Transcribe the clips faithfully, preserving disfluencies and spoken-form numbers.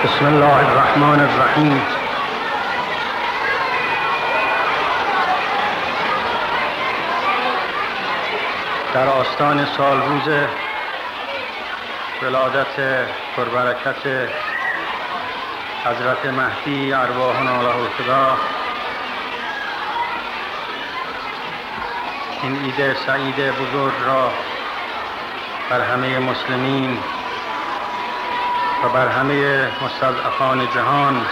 بسم الله الرحمن الرحیم. در آستان سالروز ولادت پربرکت حضرت مهدی ارواحنا له الفدا، این عید سعید بزرگ را بر همه مسلمین و بر همه مستضعفان جهان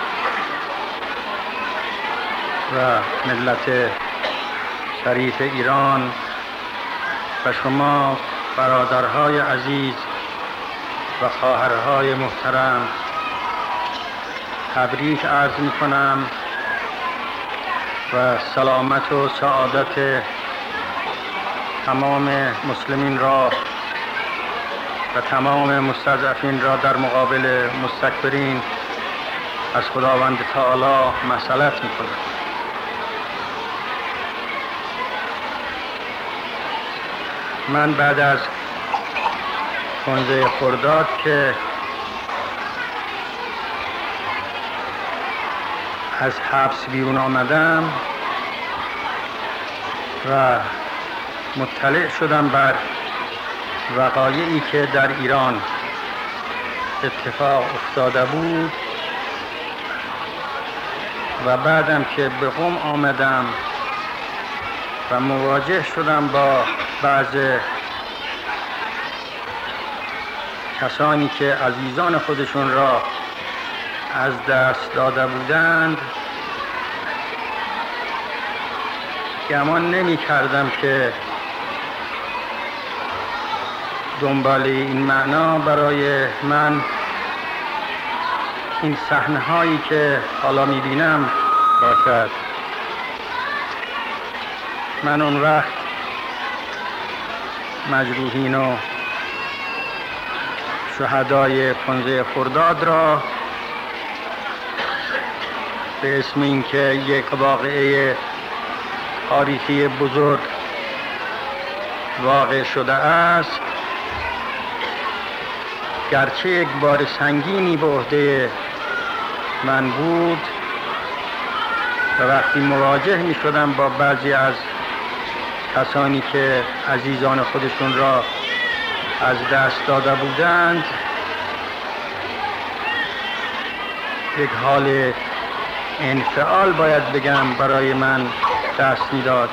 و ملت شریف ایران و شما برادرهای عزیز و خواهرهای محترم تبریک عرض می کنم و سلامت و سعادت تمام مسلمین را و تمام مستضعفین را در مقابل مستکبرین از خداوند تعالی مسئلت می کنم. من بعد از پانزده خرداد که از حبس بیرون آمدم و مطلع شدم بر وقایعی که در ایران اتفاق افتاده بود و بعدم که به قم آمدم و مواجه شدم با بعض کسانی که عزیزان خودشون را از دست داده بودند، گمان نمی کردم که دنبال این معنا برای من این صحنه هایی که حالا می بینم باشد. من اون وقت مجروحین و شهدای پانزده خرداد را به اسم اینکه یک واقعه تاریخی بزرگ واقع شده است، گرچه یک بار سنگینی به عهده من بود و وقتی مواجه می شدم با بعضی از کسانی که عزیزان خودشون را از دست داده بودند، یک حال انفعال باید بگم برای من دست میداد.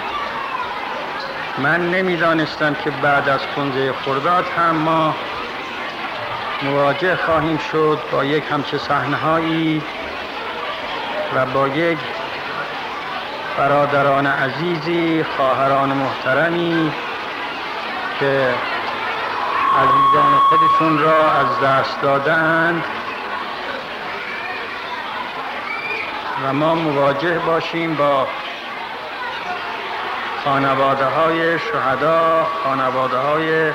من نمیدانستم که بعد از پانزده خرداد هم ما مواجه خواهیم شد با یک همچه صحنه‌هایی و با یک برادران عزیزی، خواهران محترمی که عزیزان خودشون را از دست دادند و ما مواجه باشیم با خانواده های شهدا، خانواده های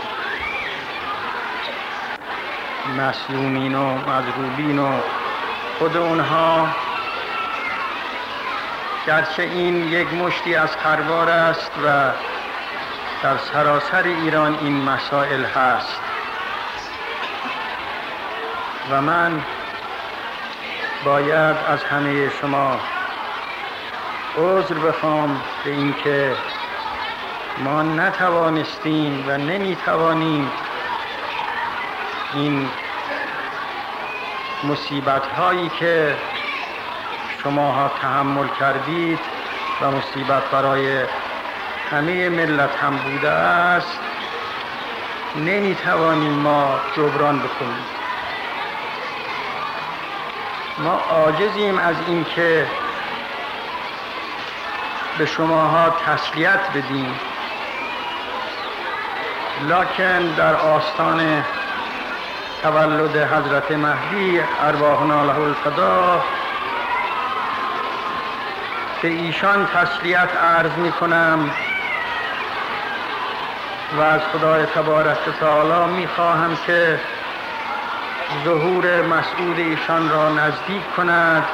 مسلومین و مضروبین و خود اونها، گرچه این یک مشتی از خروار است و در سراسر ایران این مسائل هست و من باید از همه شما عذر بخوام به اینکه ما نتوانستیم و نمیتوانیم این مصیبت هایی که شما ها تحمل کردید و مصیبت برای همه ملت هم بوده است، نمیتوانیم ما جبران بکنیم. ما عاجزیم از این که به شماها تسلیت بدیم، لکن در آستان تولد حضرت مهدی ارواحنا له الفدا به ایشان تسلیت عرض می کنم و از خدای تبارک و تعالی می خواهم که ظهور مسعود ایشان را نزدیک کند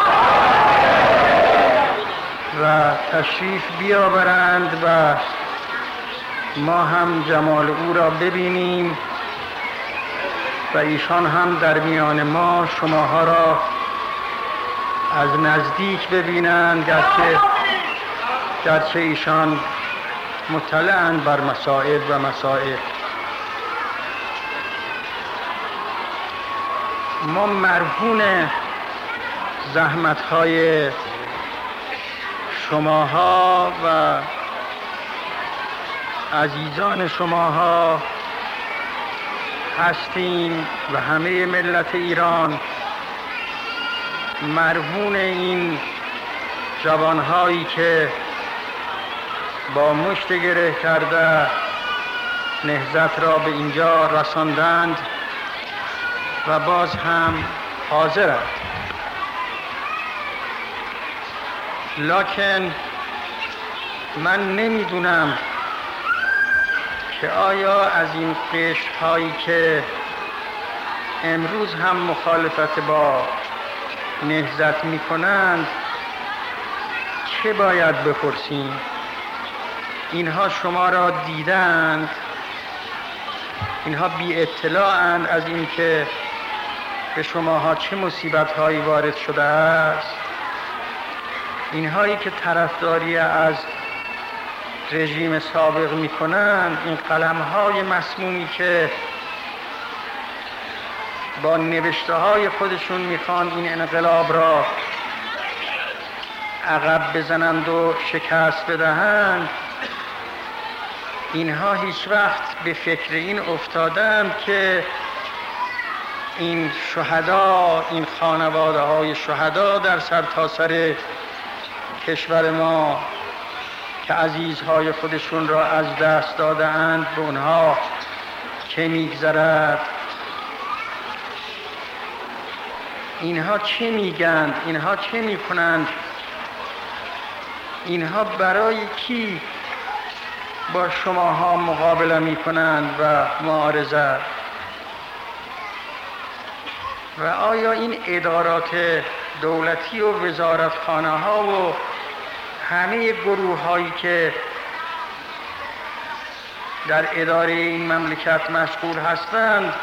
و تشریف بیاورند و ما هم جمال او را ببینیم و ایشان هم در میان ما شماها را از نزدیک ببینند، گرچه گرچه ایشان مطلعند بر مسائل و مسائل. ما مرهون زحمت‌های شماها و عزیزان شماها هستیم و همه ملت ایران مرهون این جوانهایی که با مشت گره کرده نهضت را به اینجا رساندند و باز هم حاضرند. لکن من نمیدونم که آیا از این قشرهایی که امروز هم مخالفت با نهضت می کنند چه باید بپرسیم؟ اینها شما را دیدند، اینها بی اطلاعند از این که به شماها چه مصیبت هایی وارد شده است. اینهایی که طرفداری از رژیم سابق می کنند، این قلم های مسمومی که با نوشته های خودشون میخوان این انقلاب را عقب بزنند و شکست بدهند، اینها هیچ وقت به فکر این افتادند که این شهدا، این خانواده های شهدا در سرتاسر کشور ما که عزیزهای خودشون را از دست داده اند، به اونها چه میگذرد؟ اینها چه میگند؟ اینها چه میکنند؟ اینها برای کی با شماها مقابله میکنند و معارضه؟ و آیا این ادارات دولتی و وزارتخانه ها و همه گروه هایی که در اداره این مملکت مشغول هستند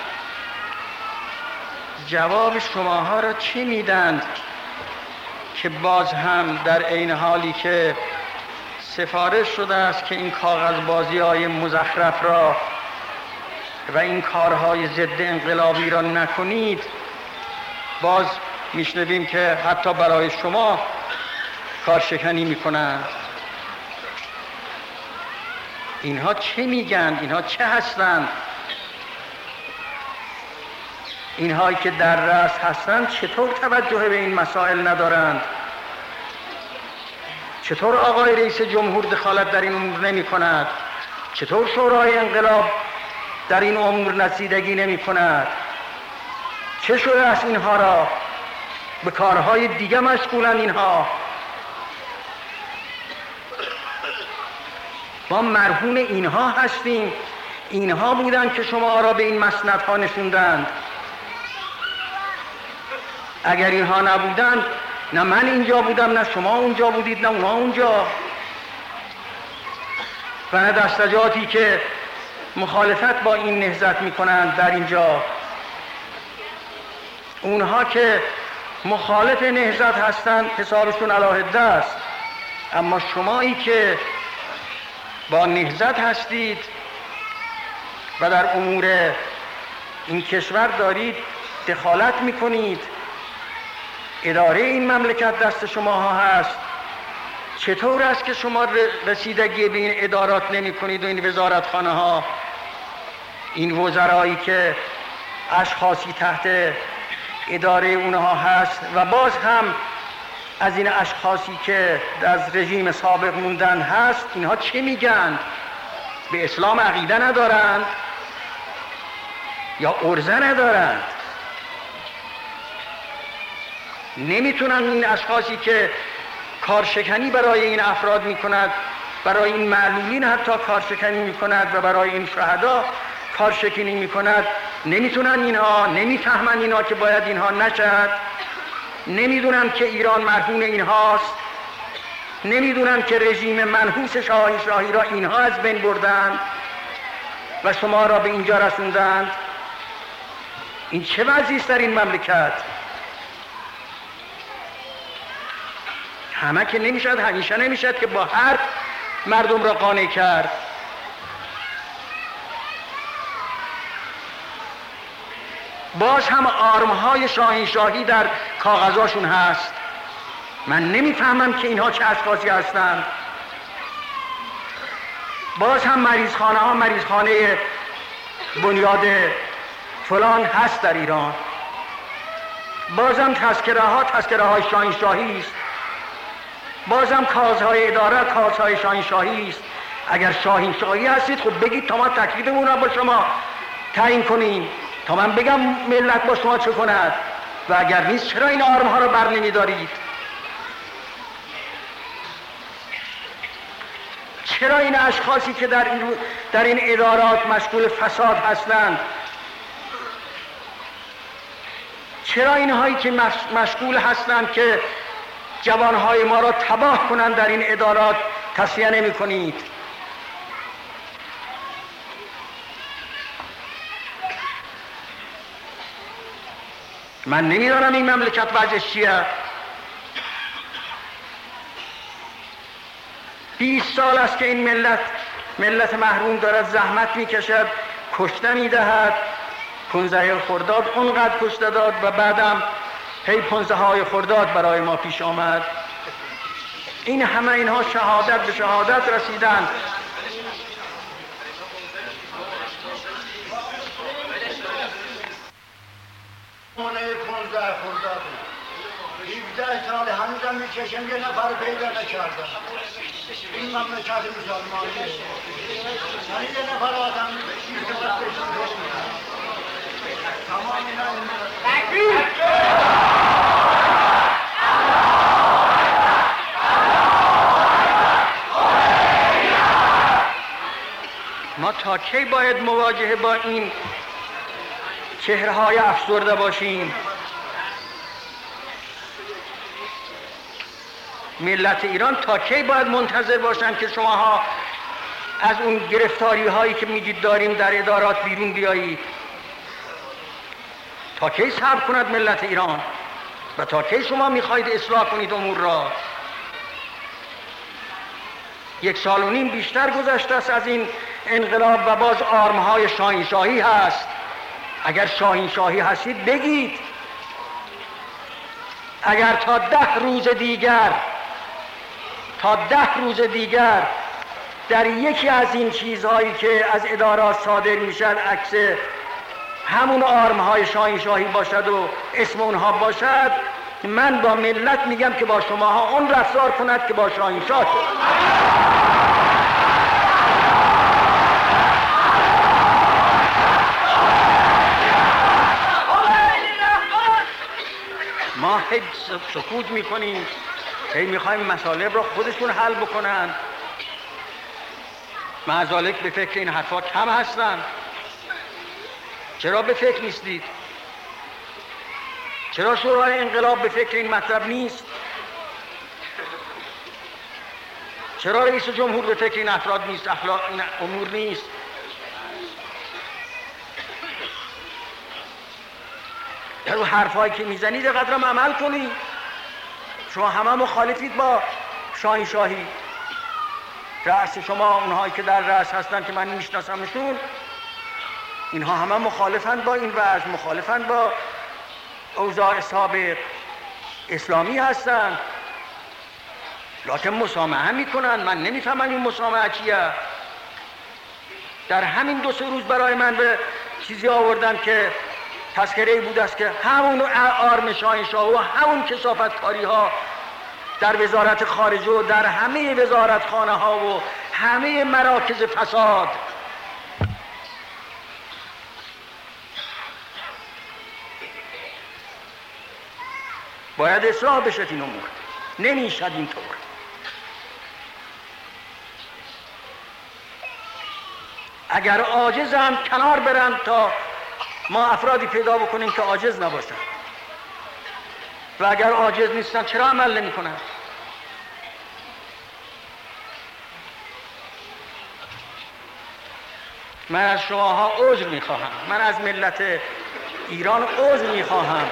جواب شماها را چی میدند که باز هم در عین حالی که سفارش شده است که این کاغذبازی های مزخرف را و این کارهای ضد انقلابی را نکنید، باز میشنویم که حتی برای شما کارشکنی میکنند. اینها چه میگن؟ اینها چه هستند؟ اینهایی که در رأس هستند چطور توجه به این مسائل ندارند؟ چطور آقای رئیس جمهور دخالت در این امور نمی کند؟ چطور شورای انقلاب در این امور رسیدگی نمی کند؟ چه شده است اینها را؟ به کارهای دیگه مشغولند اینها. ما مرهون اینها هستیم. اینها بودند که شما را به این مسندها نشوندند. اگر اینها نبودند، نه من اینجا بودم، نه شما اونجا بودید، نه اونها اونجا، و نه دستجاتی که مخالفت با این نهضت میکنند در اینجا. اونها که مخالف نهضت هستند حسابشون علاهده است، اما شمایی که با نهضت هستید و در امور این کشور دارید دخالت میکنید، اداره این مملکت دست شما هست، چطور است که شما رسیدگی به این ادارات نمی کنید و این وزارتخانه ها، این وزرایی که اشخاصی تحت اداره اونها هست و باز هم از این اشخاصی که از رژیم سابق موندن هست، اینها چه میگن؟ به اسلام عقیده ندارند یا عرضه ندارند؟ نمیتونن این اشخاصی که کارشکنی برای این افراد میکند، برای این معلولین حتی کارشکنی میکند و برای این شهدا کارشکنی میکند، نمیتونن اینها، نمیفهمن اینها که باید اینها نشد، نمیدونن که ایران مرهون اینهاست، نمیدونن که رژیم منحوس شاهی شاهی را اینها از بین بردند و شما را به اینجا رسوندند. این چه وضعی است در این مملکت؟ همه که نمیشد، همیشه نمیشد که با حرف مردم را قانع کرد. باز هم آرمهای شاهنشاهی در کاغذاشون هست. من نمیفهمم که اینها چه اشخاصی هستند. باز هم مریضخانه ها مریضخانه بنیاد فلان هست در ایران. بازم تذکره ها تذکره های شاهنشاهی است. بازم کازهای اداره کازهای شاهنشاهی است. اگر شاهنشاهی هستید خب بگید تا ما تکلیفمون را با شما تعیین کنیم، تا من بگم ملت با شما چه کند. و اگر نیست چرا این آرم ها را بر نمی دارید؟ چرا این اشخاصی که در این, در این ادارات مشغول فساد هستند، چرا اینهایی که مشغول هستند که جوانهای ما را تباه کنند در این ادارات تصفیه نمی کنید؟ من نمیدانم این مملکت وضعش چیه. بیست سال است که این ملت ملت محروم دارد زحمت میکشد، کشته میدهد. پونزده خرداد اونقدر کشته داد و بعدم هی پونزده های خرداد برای ما پیش آمد. این همه اینها شهادت به شهادت رسیدند. پونزده خرداد هفده سال هنوزم میکشم یه نفر پیدا نکردم. این مملکت مسلمانیه، یعنی یه نفر آدم تمام اینا ما تا کی باید مواجهه با این چهره‌های افسرده باشیم؟ ملت ایران تا کی باید منتظر باشن که شماها از اون گرفتاری هایی که میگید داریم در ادارات بیرون بیایید؟ تا کی صبر کند ملت ایران؟ و تا کی شما میخواید اصلاح کنید امور را؟ یک سال و نیم بیشتر گذشته است از این انقلاب و باز آرمهای شاهنشاهی هست. اگر شاهنشاهی هستید بگید. اگر تا ده روز دیگر تا ده روز دیگر در یکی از این چیزهایی که از ادارات صادر میشن عکس همون آرمهای شاهنشاهی باشد و اسم اونها باشد، من با ملت میگم که با شماها اون رفتار کند که با شاهنشاه شد. ما هی سکوت میکنیم، هی میخوایم مسائل را خودشون حل بکنن. معذالک به فکر این حرفا کم هستن. چرا به فکر نیستید؟ چرا شورای انقلاب به فکر این مطلب نیست؟ چرا رئیس جمهور به فکر این افراد نیست؟ اخلاق این امور نیست؟ در اون حرفایی که میزنید قدرم عمل کنید. شما همه مخالفید با شاهنشاهی. رأس شما، اونهایی که در رأس هستن که من میشناسمشون، اینها همه مخالفند با این وضع، مخالفند با اوضاع سابق. اسلامی هستن لکن مسامحه میکنن. من نمیفهمم این مسامحه چیه. در همین دو سه روز برای من به چیزی آوردن که تذکره بود است که همون آرم شاهنشاه و همون کثافتکاری ها در وزارت خارجه و در همه وزارتخانه ها و همه مراکز فساد باید اصلاح بشد. این امور نمیشد اینطور. اگر عاجزم کنار برن تا ما افرادی پیدا بکنیم که عاجز نباشن، و اگر عاجز نیستن چرا عمل نمی کنن؟ من از شماها عذر می خواهم. من از ملت ایران عذر میخواهم.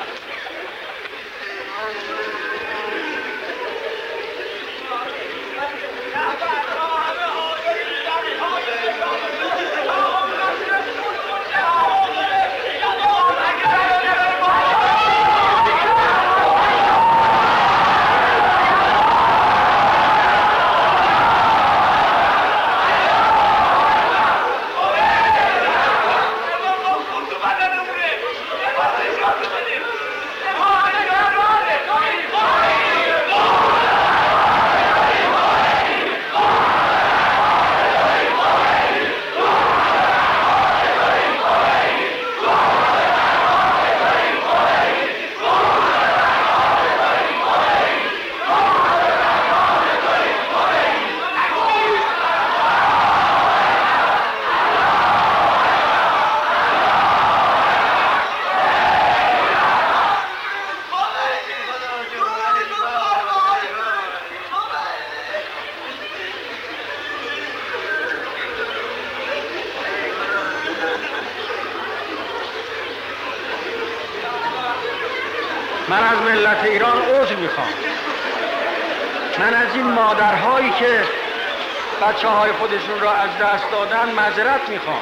من از ملت ایران عذر میخوام. من از این مادرهایی که بچه های خودشون را از دست دادن معذرت میخوام.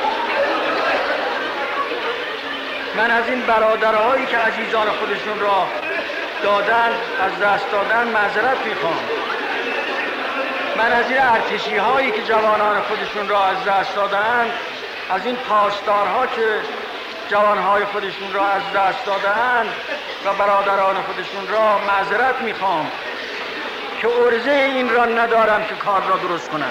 من از این برادرهایی که عزیزان خودشون را دادن از دست دادن معذرت میخوام. من از این ارتشی هایی که جوانان خودشون را از دست دادن، از این پاسدارها که جوانهای خودشون را از دست دادن و برادران خودشون را معذرت میخوام که عرضه این را ندارم که کار را درست کنم.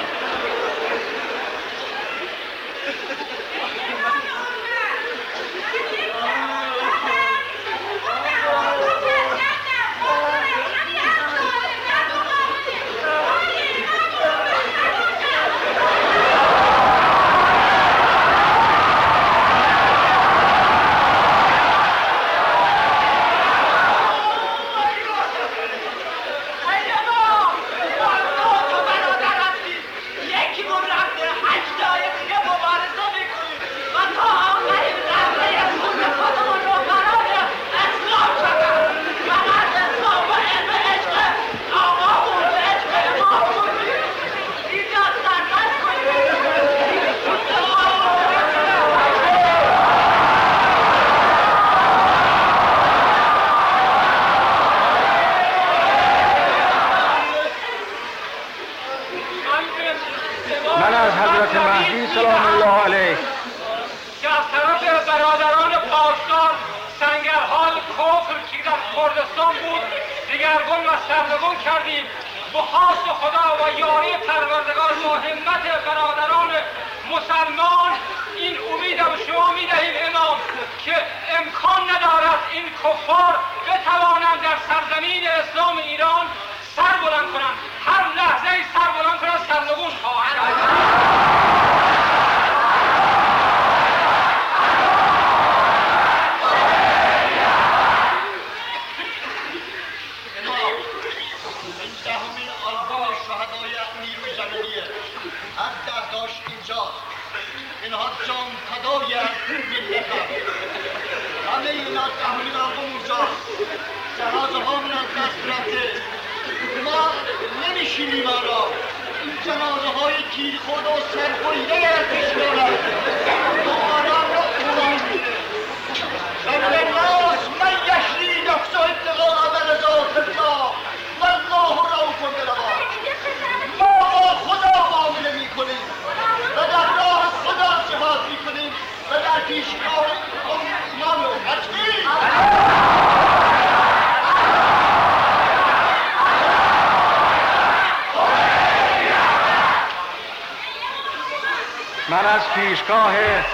من از پیشگاه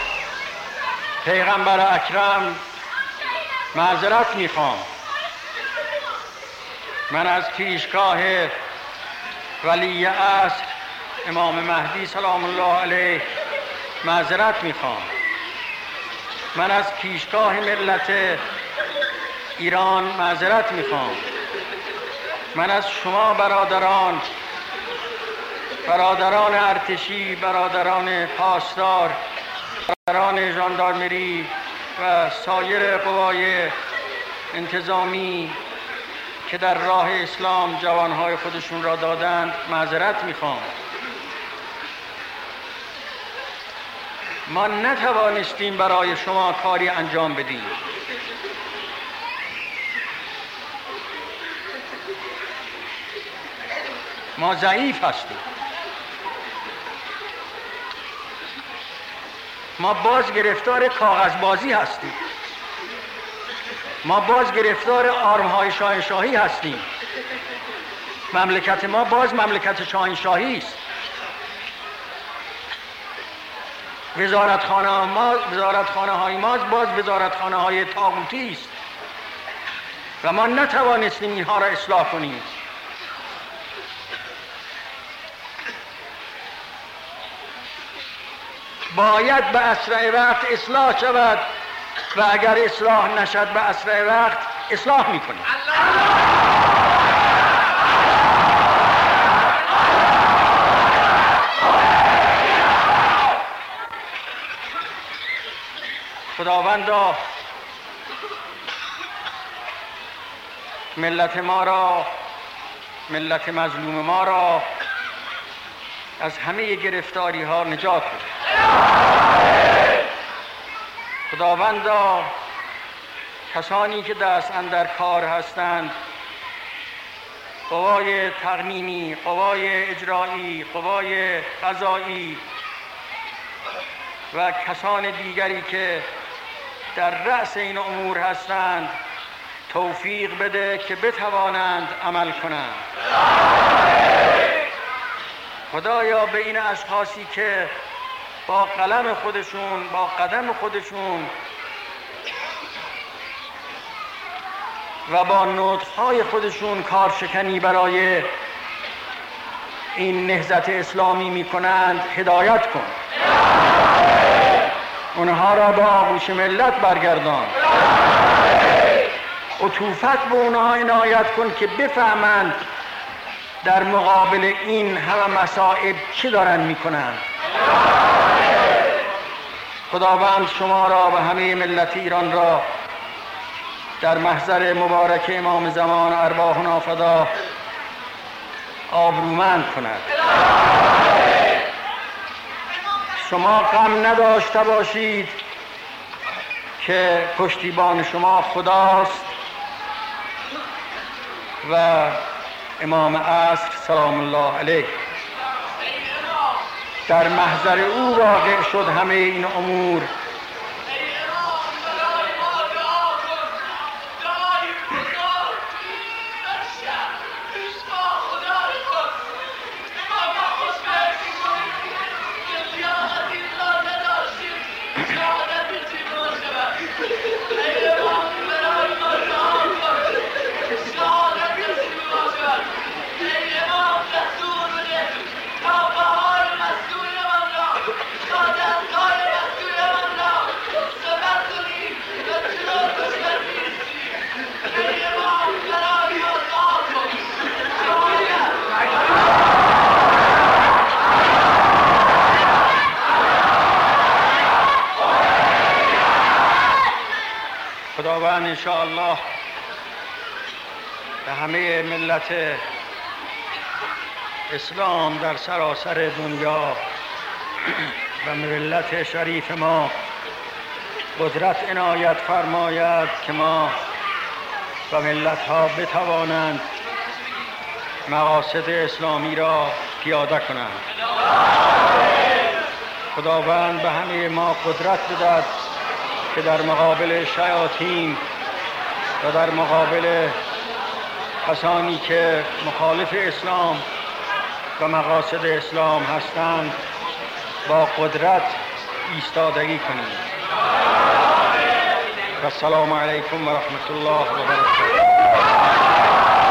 پیغمبر اکرم معذرت میخوام. من از پیشگاه ولی عصر امام مهدی سلام الله علیه معذرت میخوام. من از پیشگاه ملت ایران معذرت میخوام. من از شما برادران برادران ارتشی، برادران پاسدار، برادران ژاندارمری و سایر قوای انتظامی که در راه اسلام جوانهای خودشون را دادند معذرت میخوام. ما نتوانستیم برای شما کاری انجام بدیم. ما ضعیف هستیم. ما باز گرفتار کاغذبازی هستیم. ما باز گرفتار آرمهای شاهنشاهی هستیم. مملکت ما باز مملکت شاهنشاهی است. وزارتخانه ما وزارتخانه های ما باز وزارتخانه های طاغوتی است و ما نتوانستیم اینها را اصلاح کنیم. باید به اسرع وقت اصلاح شود و اگر اصلاح نشد به اسرع وقت اصلاح میکنیم. خداوندا ملت ما را، ملت مظلوم ما را از همه گرفتاری ها نجات بده. خداوندا کسانی که دست اندر کار هستند، قوای تقنینی، قوای اجرایی، قوای قضایی و کسان دیگری که در رأس این امور هستند، توفیق بده که بتوانند عمل کنند. خدایا به این اشخاصی که با قلم خودشون، با قدم خودشون و با نطقهای خودشون کارشکنی برای این نهضت اسلامی میکنند هدایت کن. اونها را به آغوش ملت برگردان. عطوفت به اونها عنایت کن که بفهمند در مقابل این همه مصائب چی دارن میکنند. خداوند شما را و همه ملت ایران را در محضر مبارک امام زمان ارواحنا فدا آبرومند کند. شما غم نداشته باشید که پشتیبان شما خداست و امام عصر سلام الله علیه. در محضر او واقع شد همه این امور. خداوند انشاءالله به همه ملت اسلام در سراسر دنیا و ملت شریف ما قدرت عنایت فرماید که ما و ملت ها بتوانند مقاصد اسلامی را پیاده کنند. خداوند به همه ما قدرت بدهد که در مقابل شیاطین و در مقابل کسانی که مخالف اسلام و مقاصد اسلام هستند با قدرت ایستادگی کنیم. و السلام علیکم و رحمت الله و برکاته.